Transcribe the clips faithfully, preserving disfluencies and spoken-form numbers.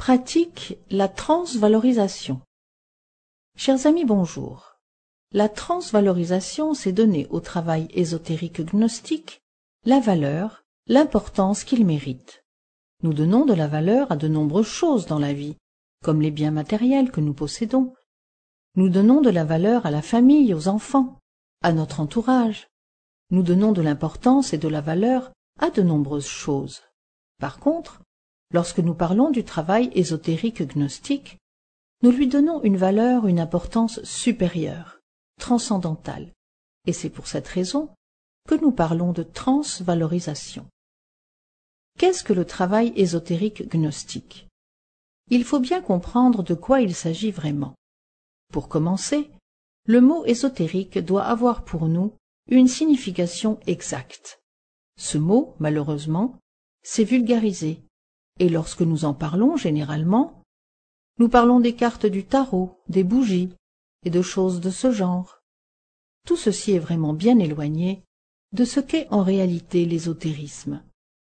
Pratique la transvalorisation. Chers amis, bonjour. La transvalorisation, c'est donner au travail ésotérique gnostique la valeur, l'importance qu'il mérite. Nous donnons de la valeur à de nombreuses choses dans la vie, comme les biens matériels que nous possédons. Nous donnons de la valeur à la famille, aux enfants, à notre entourage. Nous donnons de l'importance et de la valeur à de nombreuses choses. Par contre, lorsque nous parlons du travail ésotérique gnostique, nous lui donnons une valeur, une importance supérieure, transcendantale. Et c'est pour cette raison que nous parlons de transvalorisation. Qu'est-ce que le travail ésotérique gnostique? Il faut bien comprendre de quoi il s'agit vraiment. Pour commencer, le mot ésotérique doit avoir pour nous une signification exacte. Ce mot, malheureusement, s'est vulgarisé, et lorsque nous en parlons généralement, nous parlons des cartes du tarot, des bougies, et de choses de ce genre. Tout ceci est vraiment bien éloigné de ce qu'est en réalité l'ésotérisme.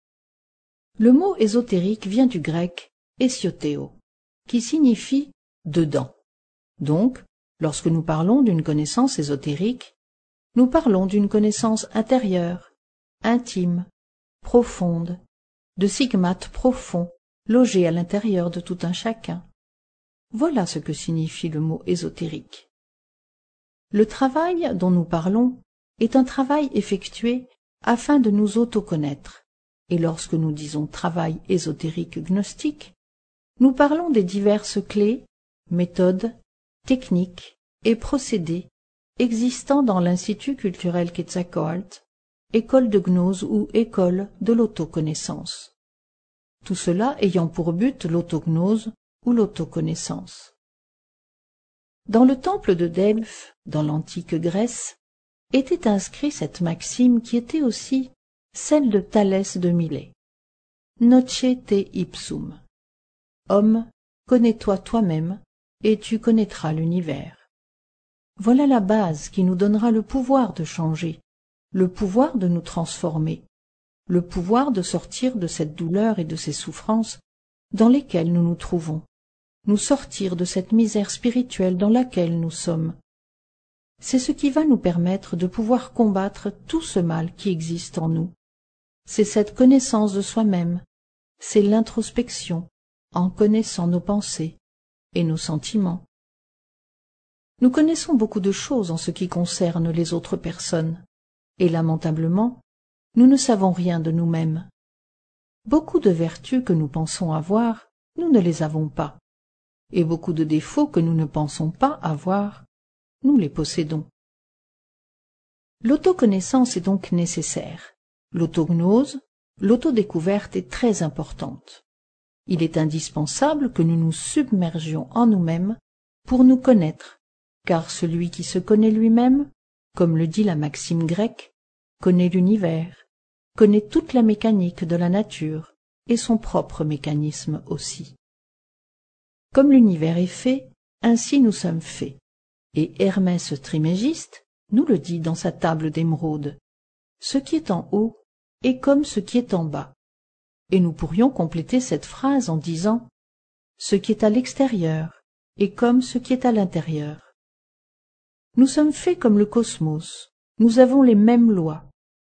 Le mot ésotérique vient du grec ésothéo, qui signifie « dedans ». Donc, lorsque nous parlons d'une connaissance ésotérique, nous parlons d'une connaissance intérieure, intime, profonde, de stigmates profonds, logés à l'intérieur de tout un chacun. Voilà ce que signifie le mot ésotérique. Le travail dont nous parlons est un travail effectué afin de nous autoconnaître, et lorsque nous disons travail ésotérique gnostique, nous parlons des diverses clés, méthodes, techniques et procédés existant dans l'Institut culturel Quetzalcoatl, école de gnose ou école de l'autoconnaissance. Tout cela ayant pour but l'autognose ou l'autoconnaissance. Dans le temple de Delphes, dans l'antique Grèce, était inscrite cette maxime qui était aussi celle de Thalès de Milet. Noce te ipsum. Homme, connais-toi toi-même, et tu connaîtras l'univers. Voilà la base qui nous donnera le pouvoir de changer, le pouvoir de nous transformer, le pouvoir de sortir de cette douleur et de ces souffrances dans lesquelles nous nous trouvons, nous sortir de cette misère spirituelle dans laquelle nous sommes. C'est ce qui va nous permettre de pouvoir combattre tout ce mal qui existe en nous. C'est cette connaissance de soi-même, c'est l'introspection, en connaissant nos pensées et nos sentiments. Nous connaissons beaucoup de choses en ce qui concerne les autres personnes, et lamentablement, nous ne savons rien de nous-mêmes. Beaucoup de vertus que nous pensons avoir, nous ne les avons pas, et beaucoup de défauts que nous ne pensons pas avoir, nous les possédons. L'autoconnaissance est donc nécessaire. L'autognose, l'autodécouverte est très importante. Il est indispensable que nous nous submergions en nous-mêmes pour nous connaître, car celui qui se connaît lui-même, comme le dit la maxime grecque, connaît l'univers, connaît toute la mécanique de la nature et son propre mécanisme aussi. Comme l'univers est fait, ainsi nous sommes faits, et Hermès Trismégiste nous le dit dans sa table d'émeraude. Ce qui est en haut est comme ce qui est en bas. Et nous pourrions compléter cette phrase en disant « ce qui est à l'extérieur est comme ce qui est à l'intérieur ». Nous sommes faits comme le cosmos, nous avons les mêmes lois.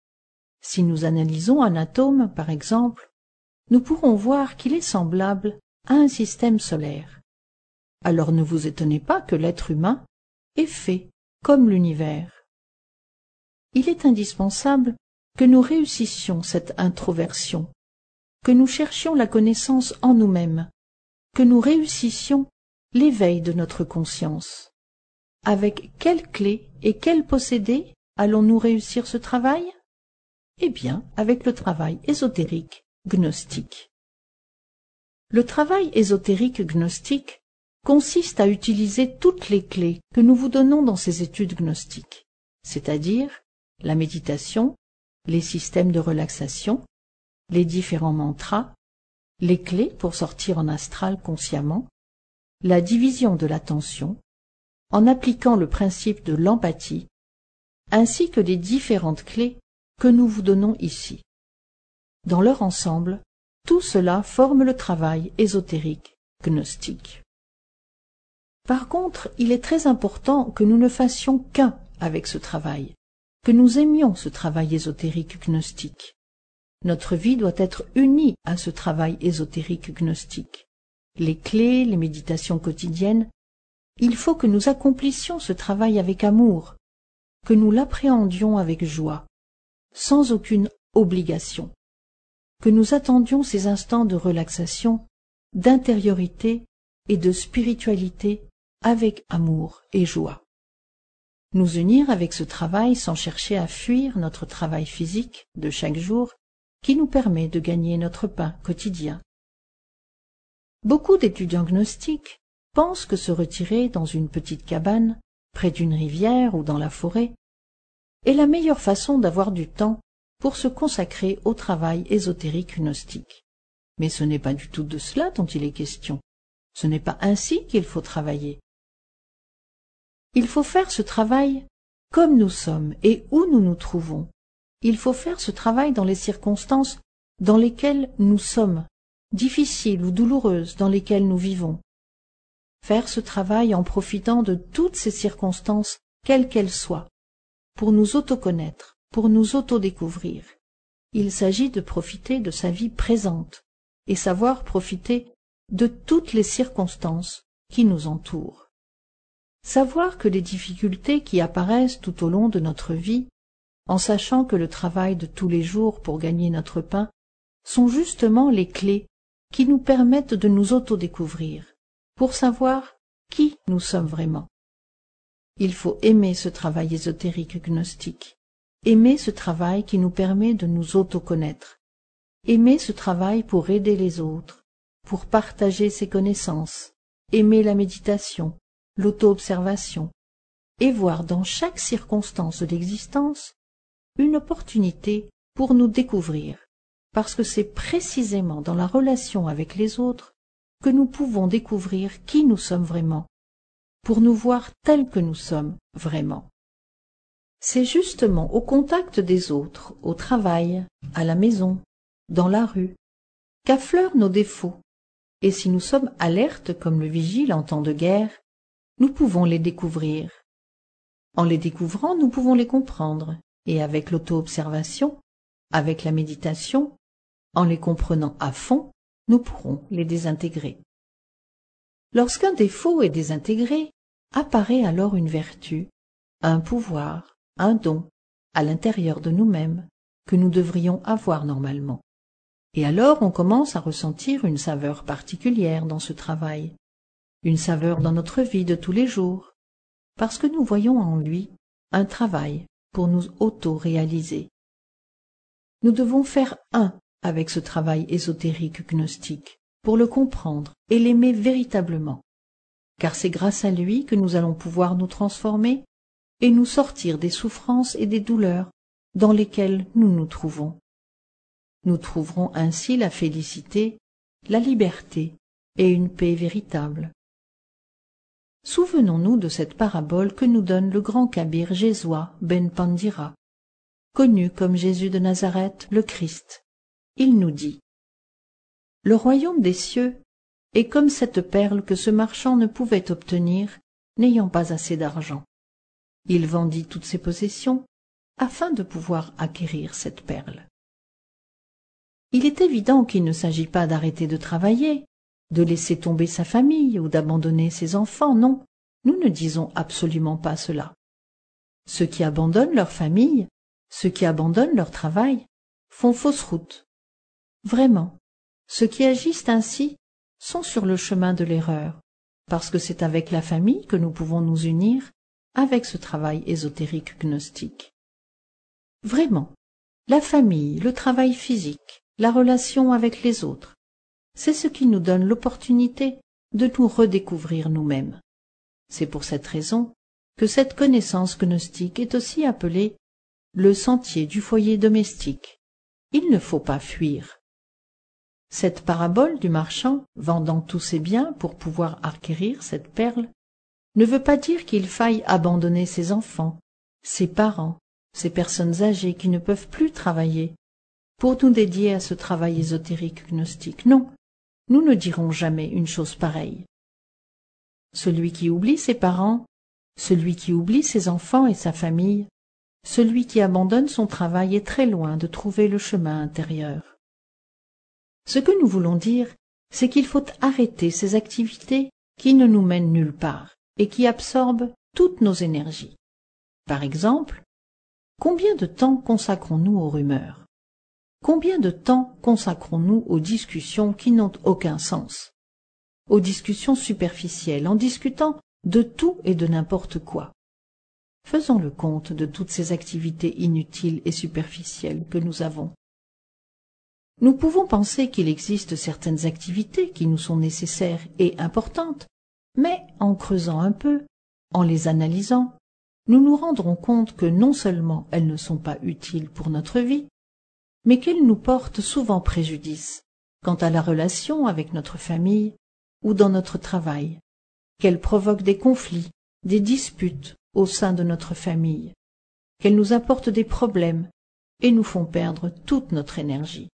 Si nous analysons un atome, par exemple, nous pourrons voir qu'il est semblable à un système solaire. Alors ne vous étonnez pas que l'être humain est fait comme l'univers. Il est indispensable que nous réussissions cette introversion, que nous cherchions la connaissance en nous-mêmes, que nous réussissions l'éveil de notre conscience. Avec quelle clé et quel possédé allons-nous réussir ce travail? Eh bien, avec le travail ésotérique gnostique. Le travail ésotérique gnostique consiste à utiliser toutes les clés que nous vous donnons dans ces études gnostiques, c'est-à-dire la méditation, les systèmes de relaxation, les différents mantras, les clés pour sortir en astral consciemment, la division de l'attention, en appliquant le principe de l'empathie, ainsi que les différentes clés que nous vous donnons ici. Dans leur ensemble, tout cela forme le travail ésotérique gnostique. Par contre, il est très important que nous ne fassions qu'un avec ce travail, que nous aimions ce travail ésotérique gnostique. Notre vie doit être unie à ce travail ésotérique gnostique. Les clés, les méditations quotidiennes, il faut que nous accomplissions ce travail avec amour, que nous l'appréhendions avec joie, sans aucune obligation, que nous attendions ces instants de relaxation, d'intériorité et de spiritualité avec amour et joie. Nous unir avec ce travail sans chercher à fuir notre travail physique de chaque jour qui nous permet de gagner notre pain quotidien. Beaucoup d'étudiants gnostiques pensent que se retirer dans une petite cabane, près d'une rivière ou dans la forêt, est la meilleure façon d'avoir du temps pour se consacrer au travail ésotérique gnostique. Mais ce n'est pas du tout de cela dont il est question. Ce n'est pas ainsi qu'il faut travailler. Il faut faire ce travail comme nous sommes et où nous nous trouvons. Il faut faire ce travail dans les circonstances dans lesquelles nous sommes, difficiles ou douloureuses dans lesquelles nous vivons. Faire ce travail en profitant de toutes ces circonstances, quelles qu'elles soient, pour nous autoconnaître, pour nous autodécouvrir. Il s'agit de profiter de sa vie présente et savoir profiter de toutes les circonstances qui nous entourent. Savoir que les difficultés qui apparaissent tout au long de notre vie, en sachant que le travail de tous les jours pour gagner notre pain, sont justement les clés qui nous permettent de nous autodécouvrir, pour savoir qui nous sommes vraiment. Il faut aimer ce travail ésotérique gnostique, aimer ce travail qui nous permet de nous autoconnaître, aimer ce travail pour aider les autres, pour partager ses connaissances, aimer la méditation, l'auto-observation, et voir dans chaque circonstance de l'existence une opportunité pour nous découvrir, parce que c'est précisément dans la relation avec les autres que nous pouvons découvrir qui nous sommes vraiment, pour nous voir tels que nous sommes vraiment. C'est justement au contact des autres, au travail, à la maison, dans la rue, qu'affleurent nos défauts, et si nous sommes alertes comme le vigile en temps de guerre, nous pouvons les découvrir. En les découvrant, nous pouvons les comprendre, et avec l'auto-observation, avec la méditation, en les comprenant à fond, nous pourrons les désintégrer. Lorsqu'un défaut est désintégré, apparaît alors une vertu, un pouvoir, un don, à l'intérieur de nous-mêmes, que nous devrions avoir normalement. Et alors on commence à ressentir une saveur particulière dans ce travail, une saveur dans notre vie de tous les jours, parce que nous voyons en lui un travail pour nous auto-réaliser. Nous devons faire un avec ce travail ésotérique gnostique, pour le comprendre et l'aimer véritablement, car c'est grâce à lui que nous allons pouvoir nous transformer et nous sortir des souffrances et des douleurs dans lesquelles nous nous trouvons. Nous trouverons ainsi la félicité, la liberté et une paix véritable. Souvenons-nous de cette parabole que nous donne le grand Kabir Jesua Ben Pandira, connu comme Jésus de Nazareth, le Christ. Il nous dit: « Le royaume des cieux est comme cette perle que ce marchand ne pouvait obtenir, n'ayant pas assez d'argent. Il vendit toutes ses possessions afin de pouvoir acquérir cette perle. » Il est évident qu'il ne s'agit pas d'arrêter de travailler, de laisser tomber sa famille ou d'abandonner ses enfants, non, nous ne disons absolument pas cela. Ceux qui abandonnent leur famille, ceux qui abandonnent leur travail, font fausse route. Vraiment, ceux qui agissent ainsi sont sur le chemin de l'erreur, parce que c'est avec la famille que nous pouvons nous unir avec ce travail ésotérique gnostique. Vraiment, la famille, le travail physique, la relation avec les autres, c'est ce qui nous donne l'opportunité de nous redécouvrir nous-mêmes. C'est pour cette raison que cette connaissance gnostique est aussi appelée le sentier du foyer domestique. Il ne faut pas fuir. Cette parabole du marchand vendant tous ses biens pour pouvoir acquérir cette perle ne veut pas dire qu'il faille abandonner ses enfants, ses parents, ces personnes âgées qui ne peuvent plus travailler, pour nous dédier à ce travail ésotérique gnostique. Non, nous ne dirons jamais une chose pareille. Celui qui oublie ses parents, celui qui oublie ses enfants et sa famille, celui qui abandonne son travail est très loin de trouver le chemin intérieur. Ce que nous voulons dire, c'est qu'il faut arrêter ces activités qui ne nous mènent nulle part et qui absorbent toutes nos énergies. Par exemple, combien de temps consacrons-nous aux rumeurs? Combien de temps consacrons-nous aux discussions qui n'ont aucun sens? Aux discussions superficielles, en discutant de tout et de n'importe quoi. Faisons le compte de toutes ces activités inutiles et superficielles que nous avons. Nous pouvons penser qu'il existe certaines activités qui nous sont nécessaires et importantes, mais en creusant un peu, en les analysant, nous nous rendrons compte que non seulement elles ne sont pas utiles pour notre vie, mais qu'elles nous portent souvent préjudice quant à la relation avec notre famille ou dans notre travail, qu'elles provoquent des conflits, des disputes au sein de notre famille, qu'elles nous apportent des problèmes et nous font perdre toute notre énergie.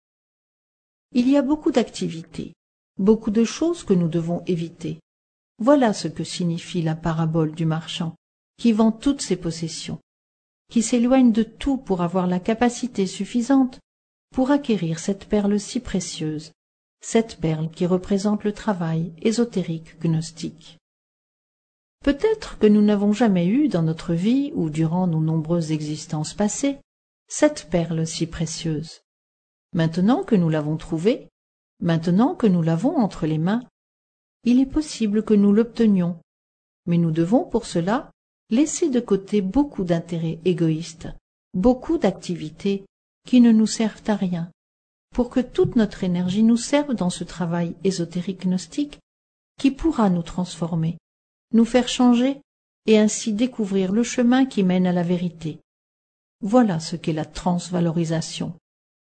Il y a beaucoup d'activités, beaucoup de choses que nous devons éviter. Voilà ce que signifie la parabole du marchand, qui vend toutes ses possessions, qui s'éloigne de tout pour avoir la capacité suffisante pour acquérir cette perle si précieuse, cette perle qui représente le travail ésotérique gnostique. Peut-être que nous n'avons jamais eu dans notre vie ou durant nos nombreuses existences passées cette perle si précieuse. Maintenant que nous l'avons trouvée, maintenant que nous l'avons entre les mains, il est possible que nous l'obtenions, mais nous devons pour cela laisser de côté beaucoup d'intérêts égoïstes, beaucoup d'activités qui ne nous servent à rien, pour que toute notre énergie nous serve dans ce travail ésotérique gnostique qui pourra nous transformer, nous faire changer et ainsi découvrir le chemin qui mène à la vérité. Voilà ce qu'est la transvalorisation.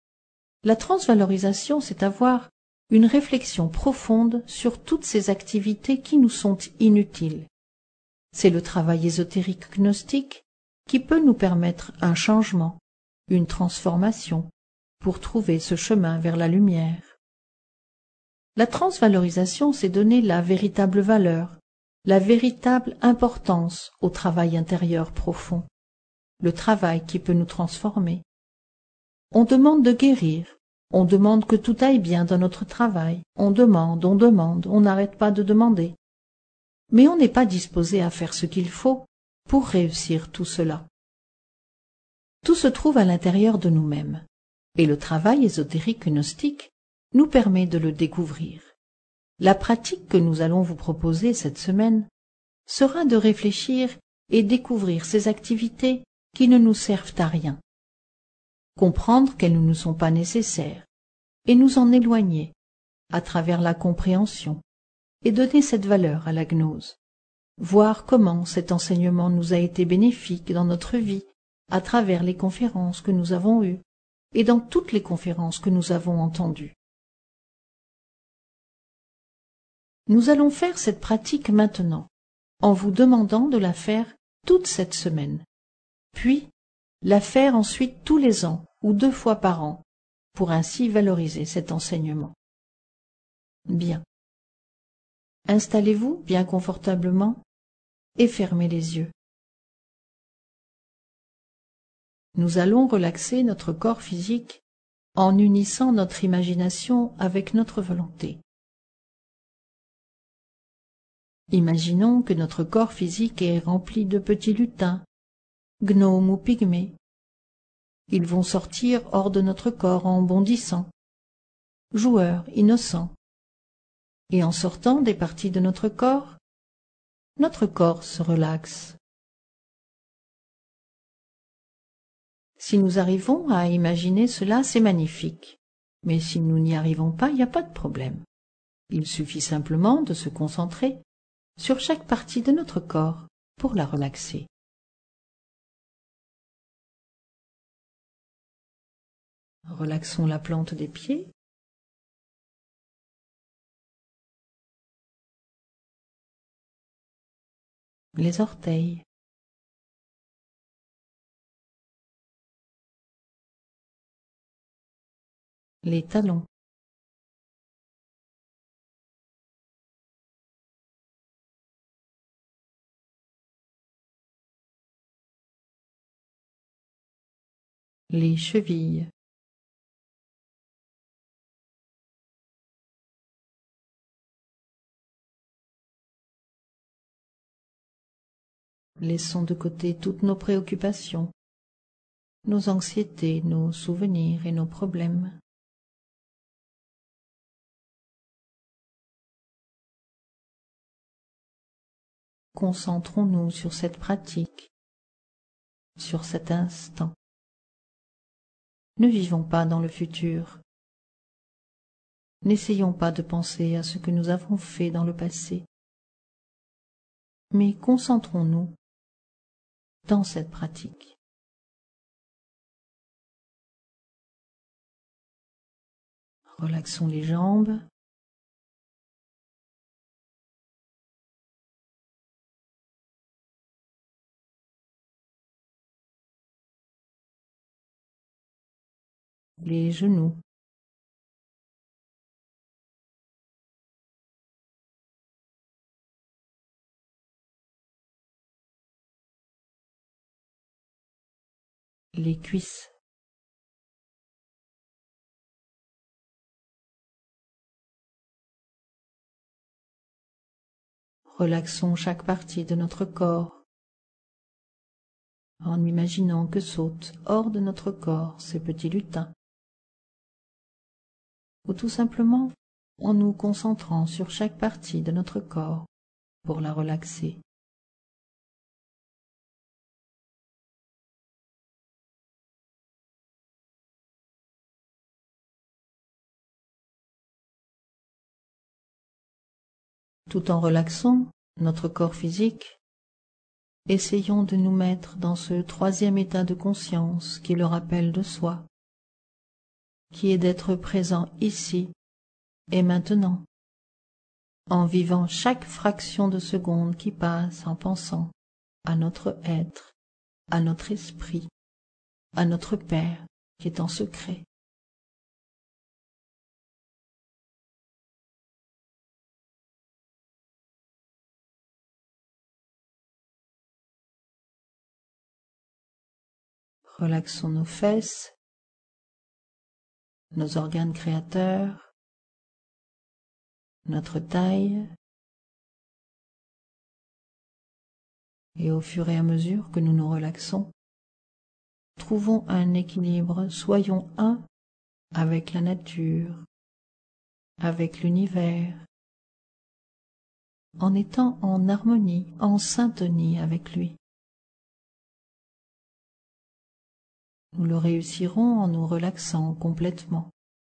La transvalorisation, c'est avoir une réflexion profonde sur toutes ces activités qui nous sont inutiles. C'est le travail ésotérique gnostique qui peut nous permettre un changement, une transformation, pour trouver ce chemin vers la lumière. La transvalorisation, c'est donner la véritable valeur, la véritable importance au travail intérieur profond, le travail qui peut nous transformer. On demande de guérir, on demande que tout aille bien dans notre travail, on demande, on demande, on n'arrête pas de demander. Mais on n'est pas disposé à faire ce qu'il faut pour réussir tout cela. Tout se trouve à l'intérieur de nous-mêmes, et le travail ésotérique gnostique nous permet de le découvrir. La pratique que nous allons vous proposer cette semaine sera de réfléchir et découvrir ces activités qui ne nous servent à rien, comprendre qu'elles ne nous sont pas nécessaires, et nous en éloigner à travers la compréhension, et donner cette valeur à la gnose, voir comment cet enseignement nous a été bénéfique dans notre vie à travers les conférences que nous avons eues et dans toutes les conférences que nous avons entendues. Nous allons faire cette pratique maintenant, en vous demandant de la faire toute cette semaine, puis la faire ensuite tous les ans ou deux fois par an, pour ainsi valoriser cet enseignement. Bien. Installez-vous bien confortablement et fermez les yeux. Nous allons relaxer notre corps physique en unissant notre imagination avec notre volonté. Imaginons que notre corps physique est rempli de petits lutins, gnomes ou pygmées. Ils vont sortir hors de notre corps en bondissant, joueurs, innocents. Et en sortant des parties de notre corps, notre corps se relaxe. Si nous arrivons à imaginer cela, c'est magnifique. Mais si nous n'y arrivons pas, il n'y a pas de problème. Il suffit simplement de se concentrer sur chaque partie de notre corps pour la relaxer. Relaxons la plante des pieds. Les orteils. Les talons. les chevilles, laissons de côté toutes nos préoccupations, nos anxiétés, nos souvenirs et nos problèmes. Concentrons-nous sur cette pratique, sur cet instant. Ne vivons pas dans le futur. N'essayons pas de penser à ce que nous avons fait dans le passé, mais concentrons-nous dans cette pratique. Relaxons les jambes, les genoux, les cuisses, relaxons chaque partie de notre corps en imaginant que sautent hors de notre corps ces petits lutins, ou tout simplement en nous concentrant sur chaque partie de notre corps pour la relaxer. Tout en relaxant notre corps physique, essayons de nous mettre dans ce troisième état de conscience qui est le rappel de soi, qui est d'être présent ici et maintenant, en vivant chaque fraction de seconde qui passe en pensant à notre être, à notre esprit, à notre Père qui est en secret. Relaxons nos fesses, nos organes créateurs, notre taille, et au fur et à mesure que nous nous relaxons, trouvons un équilibre, soyons un avec la nature, avec l'univers, en étant en harmonie, en syntonie avec lui. Nous le réussirons en nous relaxant complètement.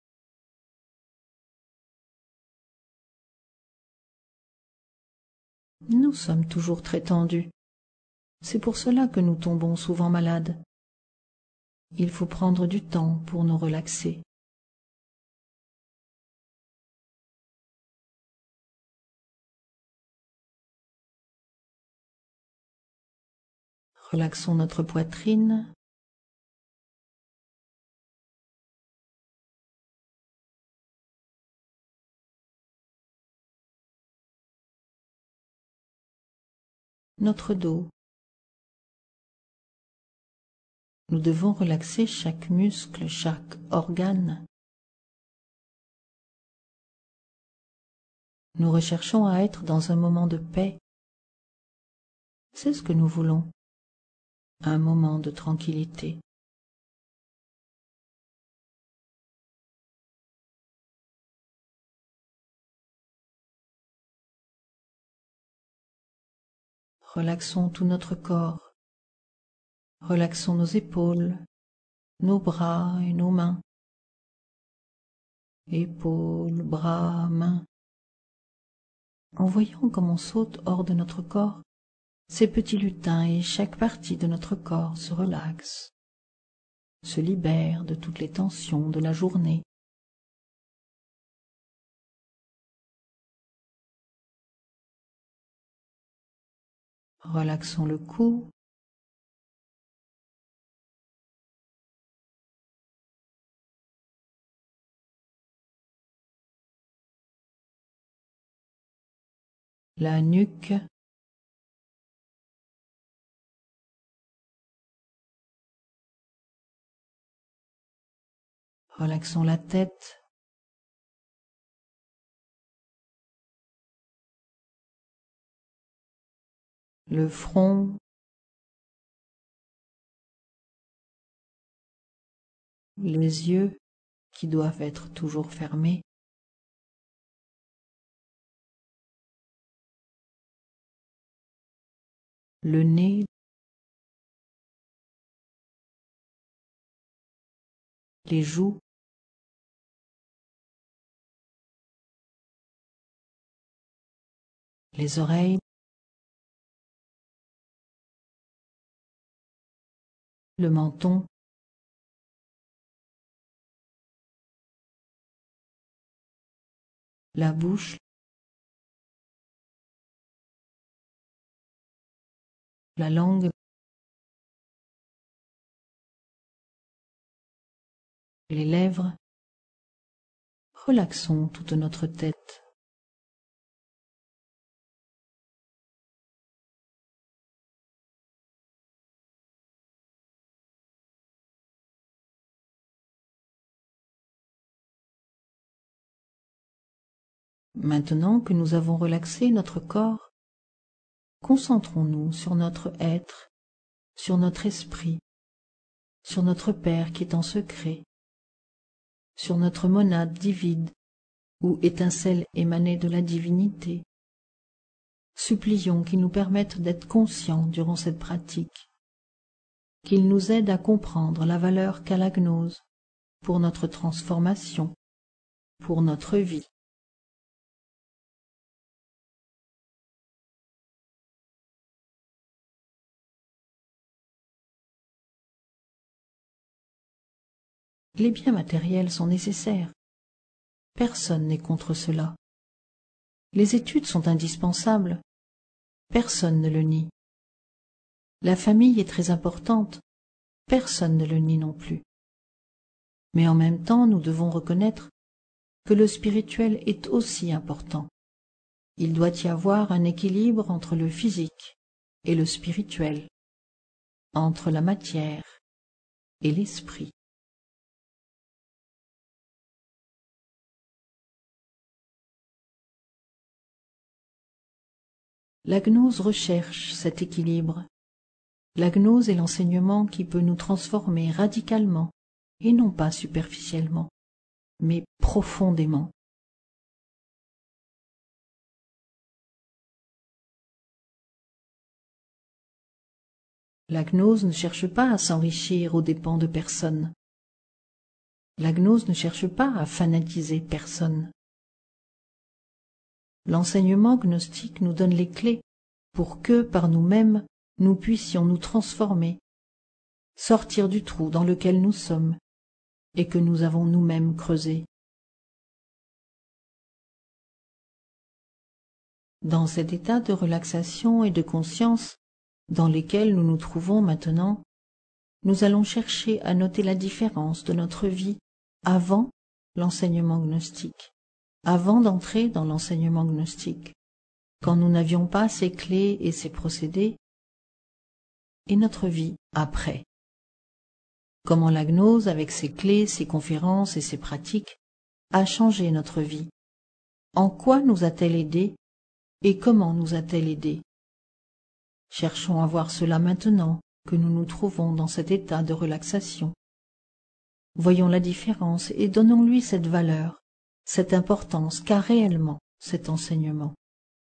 Nous sommes toujours très tendus. C'est pour cela que nous tombons souvent malades. Il faut prendre du temps pour nous relaxer. Relaxons notre poitrine, notre dos. Nous devons relaxer chaque muscle, chaque organe. Nous recherchons à être dans un moment de paix. C'est ce que nous voulons, un moment de tranquillité. Relaxons tout notre corps. Relaxons nos épaules, nos bras et nos mains. Épaules, bras, mains. En voyant comme on saute hors de notre corps, ces petits lutins et chaque partie de notre corps se relaxe, se libère de toutes les tensions de la journée. Relaxons le cou, la nuque, Relaxons la tête, le front, les yeux qui doivent être toujours fermés, le nez, les joues, les oreilles, le menton, la bouche, la langue, les lèvres. Relaxons toute notre tête. Maintenant que nous avons relaxé notre corps, concentrons-nous sur notre être, sur notre esprit, sur notre Père qui est en secret, sur notre monade divine ou étincelle émanée de la divinité. Supplions qu'il nous permette d'être conscients durant cette pratique, qu'il nous aide à comprendre la valeur qu'a la gnose pour notre transformation, pour notre vie. Les biens matériels sont nécessaires. Personne n'est contre cela. Les études sont indispensables. Personne ne le nie. La famille est très importante. Personne ne le nie non plus. Mais en même temps, nous devons reconnaître que le spirituel est aussi important. Il doit y avoir un équilibre entre le physique et le spirituel, entre la matière et l'esprit. La gnose recherche cet équilibre. La gnose est l'enseignement qui peut nous transformer radicalement, et non pas superficiellement, mais profondément. La gnose ne cherche pas à s'enrichir aux dépens de personne. La gnose ne cherche pas à fanatiser personne. L'enseignement gnostique nous donne les clés pour que, par nous-mêmes, nous puissions nous transformer, sortir du trou dans lequel nous sommes et que nous avons nous-mêmes creusé. Dans cet état de relaxation et de conscience dans lequel nous nous trouvons maintenant, nous allons chercher à noter la différence de notre vie avant l'enseignement gnostique, avant d'entrer dans l'enseignement gnostique, quand nous n'avions pas ces clés et ces procédés, et notre vie après. Comment la gnose, avec ses clés, ses conférences et ses pratiques, a changé notre vie. En quoi nous a-t-elle aidés et comment nous a-t-elle aidés? Cherchons à voir cela maintenant que nous nous trouvons dans cet état de relaxation. Voyons la différence et donnons-lui cette valeur, cette importance qu'a réellement cet enseignement.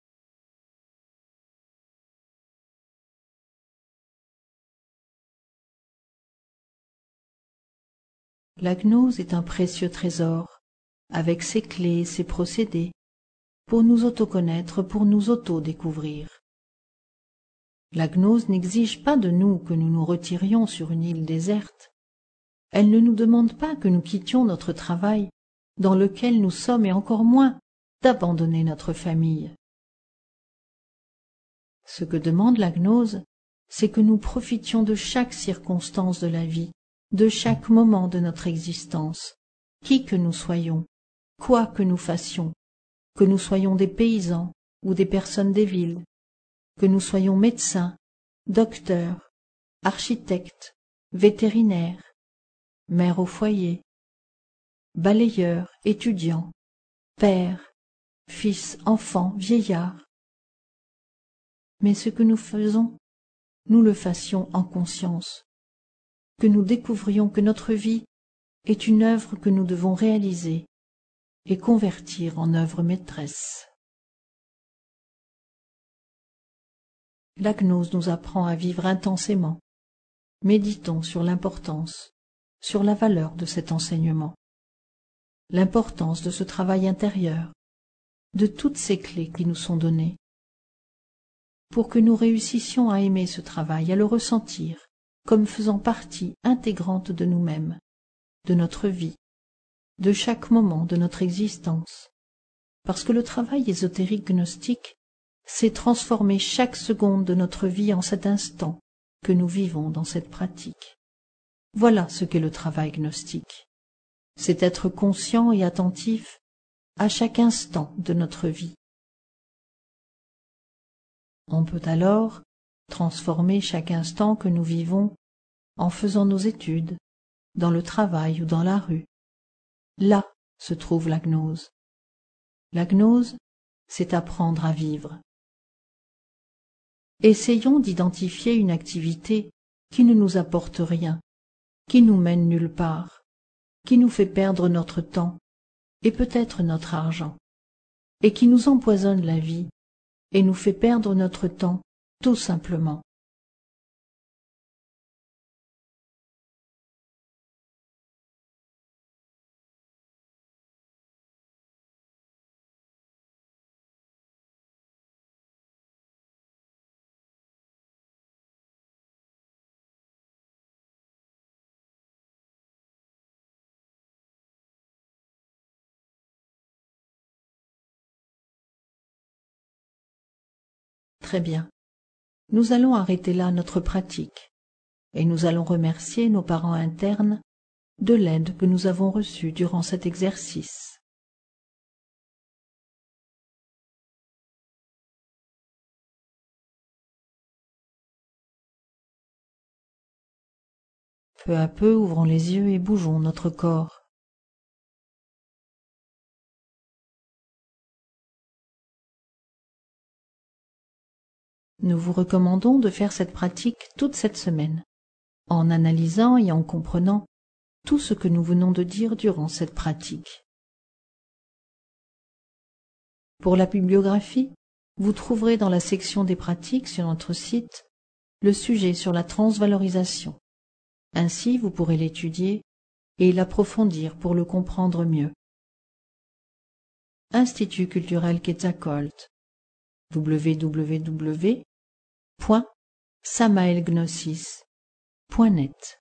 La gnose est un précieux trésor, avec ses clés et ses procédés, pour nous auto-connaître, pour nous auto-découvrir. La gnose n'exige pas de nous que nous nous retirions sur une île déserte. Elle ne nous demande pas que nous quittions notre travail, dans lequel nous sommes, et encore moins d'abandonner notre famille. Ce que demande la gnose, c'est que nous profitions de chaque circonstance de la vie, de chaque moment de notre existence, qui que nous soyons, quoi que nous fassions, que nous soyons des paysans ou des personnes des villes, que nous soyons médecins, docteurs, architectes, vétérinaires, mères au foyer, balayeur, étudiant, père, fils, enfant, vieillard. Mais ce que nous faisons, nous le fassions en conscience, que nous découvrions que notre vie est une œuvre que nous devons réaliser et convertir en œuvre maîtresse. La gnose nous apprend à vivre intensément. Méditons sur l'importance, sur la valeur de cet enseignement, l'importance de ce travail intérieur, de toutes ces clés qui nous sont données, pour que nous réussissions à aimer ce travail, à le ressentir comme faisant partie intégrante de nous-mêmes, de notre vie, de chaque moment de notre existence, parce que le travail ésotérique gnostique, c'est transformer chaque seconde de notre vie en cet instant que nous vivons dans cette pratique. Voilà ce qu'est le travail gnostique. C'est être conscient et attentif à chaque instant de notre vie. On peut alors transformer chaque instant que nous vivons en faisant nos études, dans le travail ou dans la rue. Là se trouve la gnose. La gnose, c'est apprendre à vivre. Essayons d'identifier une activité qui ne nous apporte rien, qui nous mène nulle part, qui nous fait perdre notre temps et peut-être notre argent, et qui nous empoisonne la vie et nous fait perdre notre temps tout simplement. Très bien. Nous allons arrêter là notre pratique, et nous allons remercier nos parents internes de l'aide que nous avons reçue durant cet exercice. Peu à peu, ouvrons les yeux et bougeons notre corps. Nous vous recommandons de faire cette pratique toute cette semaine, en analysant et en comprenant tout ce que nous venons de dire durant cette pratique. Pour la bibliographie, vous trouverez dans la section des pratiques sur notre site le sujet sur la transvalorisation. Ainsi, vous pourrez l'étudier et l'approfondir pour le comprendre mieux. Institut culturel Quetzalcoatl, w w w point samaelgnosis point net